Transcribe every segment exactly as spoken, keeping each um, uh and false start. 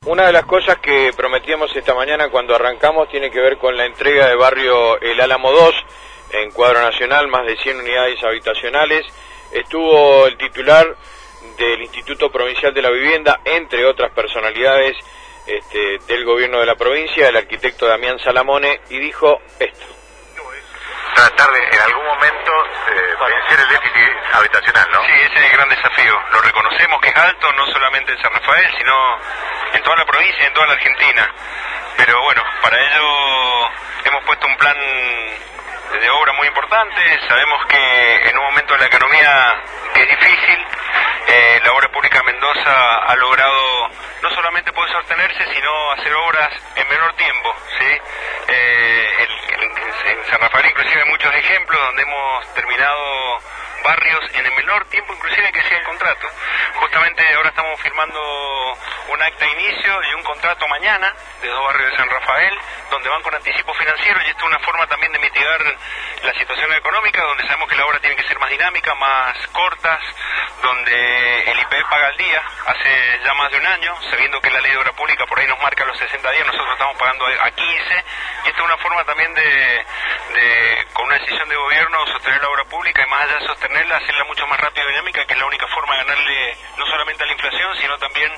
Una de las cosas que prometíamos esta mañana cuando arrancamos tiene que ver con la entrega de barrio El Álamo dos, en cuadro nacional, más de cien unidades habitacionales. Estuvo el titular del Instituto Provincial de la Vivienda, entre otras personalidades este, del gobierno de la provincia, el arquitecto Damián Salamone, y dijo esto. Tratar de, en algún momento, eh, vencer el déficit habitacional, ¿no? Sí, ese es el gran desafío. Lo reconocemos que es alto, no solamente en San Rafael, sino en toda la provincia y en toda la Argentina. Pero bueno, para ello hemos puesto un plan de obra muy importante. Sabemos que en un momento de la economía que es difícil, eh, la obra pública de Mendoza ha logrado no solamente poder sostenerse, sino hacer obras en menor tiempo, ¿sí? Eh, el, en, en San Rafael inclusive hay muchos ejemplos donde hemos terminado barrios en el menor tiempo inclusive que sea el contrato. Justamente ahora estamos firmando un acta de inicio y un contrato mañana de dos barrios de San Rafael, donde van con anticipo financiero, y esto es una forma también de mitigar la situación económica, donde sabemos que la obra tiene que ser más dinámica, más cortas, donde el I P B paga al día hace ya más de un año, sabiendo que la ley de obra pública por ahí nos marca los sesenta días, nosotros estamos pagando a quince, y esta es una forma también de, de con una decisión de gobierno, sostener la obra pública, y más allá de sostenerla, hacerla mucho más rápida y dinámica, que es la única forma de ganarle no solamente a la inflación, sino también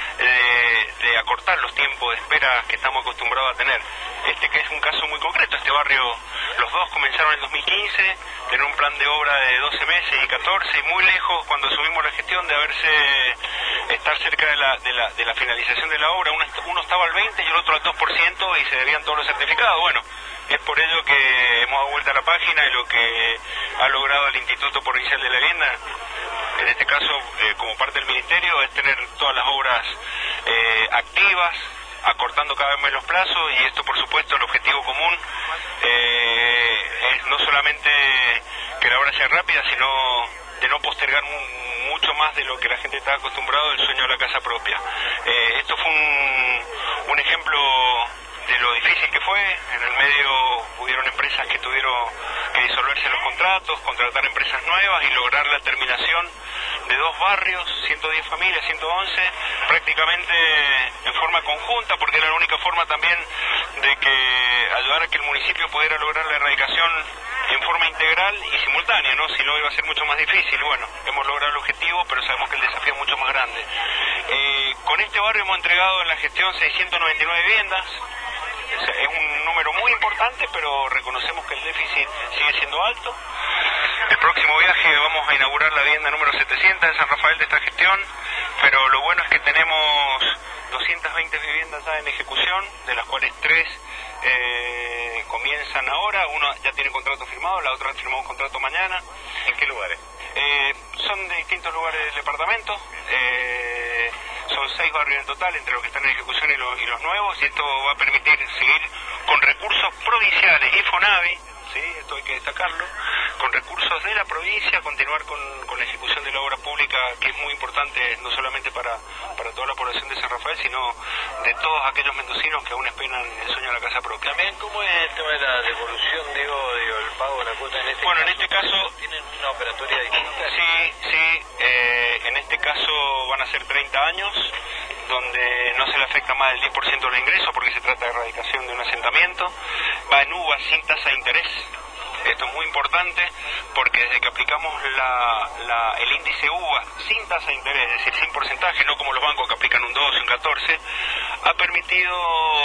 eh, de acortar los tiempos de espera que estamos acostumbrados a tener. Este que es un caso muy concreto, este barrio, los dos comenzaron en el dos mil quince, tener un plan de obra de doce meses y catorce, y muy lejos cuando asumimos la gestión de haberse, estar cerca de la, de la, de la finalización de la obra. Uno, uno estaba al veinte y el otro al dos por ciento, y se debían todos los certificados. Bueno, es por ello que hemos dado vuelta a la página, y lo que ha logrado el Instituto Provincial de la Vivienda, en este caso eh, como parte del Ministerio, es tener todas las obras eh, activas, acortando cada vez más los plazos, y esto por supuesto el objetivo común eh, es no solamente que la obra sea rápida, sino de no postergar mu mucho más de lo que la gente está acostumbrado, el sueño de la casa propia. Eh, esto fue un, un ejemplo de lo difícil que fue. En el medio hubieron empresas que tuvieron que disolverse los contratos, contratar empresas nuevas y lograr la terminación de dos barrios, ciento diez familias, ciento once, prácticamente en forma conjunta, porque era la única forma también de que ayudar a que el municipio pudiera lograr la erradicación en forma integral y simultánea, ¿no? Si no, iba a ser mucho más difícil. Bueno, hemos logrado el objetivo, pero sabemos que el desafío es mucho más grande. Eh, con este barrio hemos entregado en la gestión seiscientas noventa y nueve viviendas. Es un número muy importante, pero reconocemos que el déficit sigue siendo alto. El próximo viaje vamos a inaugurar la vivienda número setecientos en San Rafael de esta gestión, pero lo bueno es que tenemos doscientas veinte viviendas ya en ejecución, de las cuales tres eh, comienzan ahora. Uno ya tiene contrato firmado, la otra firmó un contrato mañana. ¿En qué lugares? Eh, son de distintos lugares del departamento. Eh, Son seis barrios en total, entre los que están en ejecución y los, y los nuevos, y esto va a permitir seguir con recursos provinciales y FONAVI, ¿sí? Esto hay que destacarlo, con recursos de la provincia, continuar con, con la ejecución de la obra pública, que es muy importante no solamente para, para toda la población de San Rafael, sino de todos aquellos mendocinos que aún esperan el sueño de la casa propia. También, ¿cómo es el tema de la devolución, digo, digo el pago de la cuota en este bueno, caso? en este caso... ¿Tienen una operatoria distinta? Sí, sí, eh, en este caso van a ser treinta años, donde no se le afecta más del diez por ciento de los ingresos, porque se trata de erradicación de un asentamiento. Va en uva sin tasa de interés. Esto es muy importante porque desde que aplicamos la, la, el índice uva sin tasa de interés, es decir, sin porcentaje, no como los bancos que aplican un doce, un catorce, ha permitido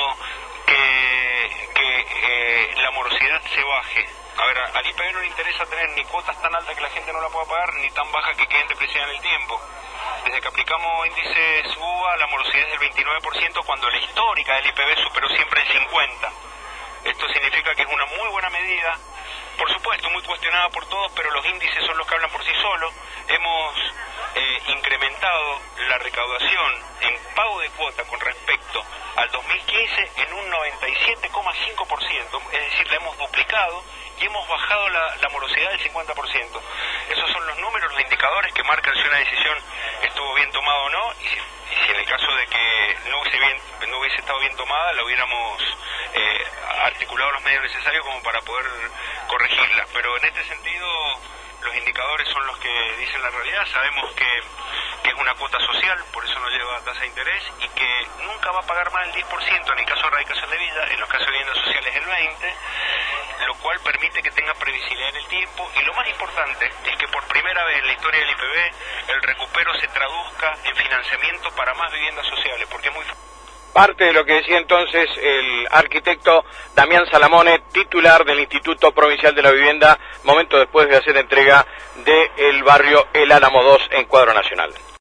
que, que eh, la morosidad se baje. A ver, al I P B no le interesa tener ni cuotas tan altas que la gente no la pueda pagar, ni tan bajas que queden depreciadas en el tiempo. Desde que aplicamos índices uva, la morosidad es del veintinueve por ciento, cuando la histórica del I P B superó siempre el cincuenta por ciento. Esto significa que es una muy buena medida, por supuesto muy cuestionada por todos, pero los índices son los que hablan por sí solos. Hemos eh, incrementado la recaudación en pago de cuota con respecto al dos mil quince en un noventa y siete coma cinco por ciento, es decir, la hemos duplicado, y hemos bajado la, la morosidad del cincuenta por ciento. Esos son los números, los indicadores que marcan si una decisión estuvo bien tomada o no, y si, y si en el caso de que no hubiese, bien, no hubiese estado bien tomada, la hubiéramos eh, articulado los medios necesarios como para poder corregirla. Pero en este sentido, los indicadores son los que dicen la realidad. Sabemos que, que es una cuota social, por eso no lleva tasa de interés, y que nunca va a pagar más del diez por ciento en el caso de erradicación de vida, en los casos de viviendas sociales el veinte por ciento, lo cual permite que tenga previsibilidad en el tiempo, y lo más importante es que por primera vez en la historia del I P B el recupero se traduzca en financiamiento para más viviendas sociales, porque es muy parte de lo que decía entonces el arquitecto Damián Salamone, titular del Instituto Provincial de la Vivienda, momento después de hacer entrega del barrio El Álamo dos en Cuadro Nacional.